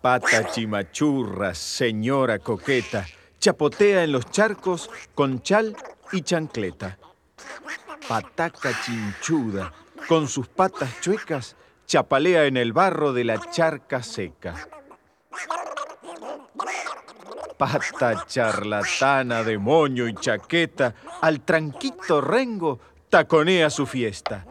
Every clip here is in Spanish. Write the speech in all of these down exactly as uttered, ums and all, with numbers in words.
Pata chimachurra, señora coqueta, chapotea en los charcos con chal y chancleta. Pataca chinchuda, con sus patas chuecas, chapalea en el barro de la charca seca. Pata charlatana de moño y chaqueta, al tranquito rengo taconea su fiesta.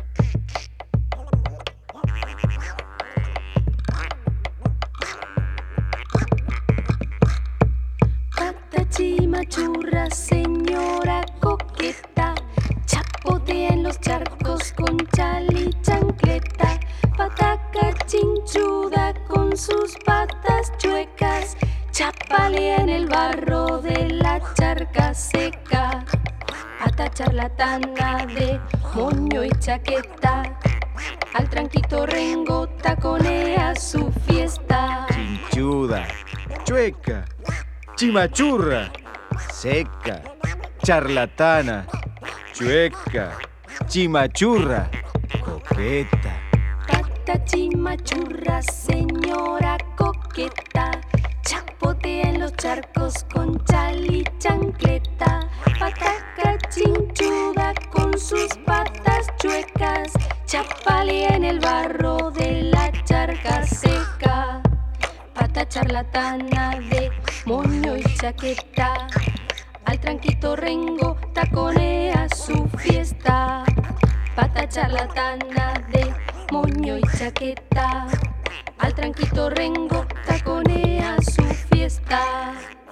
Pata chimachurra, señora coqueta, chapotea en los charcos con chal y chancleta. Pataca chinchuda con sus patas chuecas, chapalea en el barro de la charca seca. Pata charlatana de moño y chaqueta, al tranquito rengo taconea su fiesta. Chinchuda, chueca, chimachurra, seca, charlatana, chueca, chimachurra, coqueta. Pata chimachurra, señora coqueta, chapotea en los charcos con chal y chancleta. Pataca chinchuda con sus patas chuecas, chapalea en el barro de la charca seca. Pata charlatana de moño y chaqueta, al tranquito rengo taconea su fiesta. Pata charlatana de moño y chaqueta, al tranquito rengo taconea su fiesta.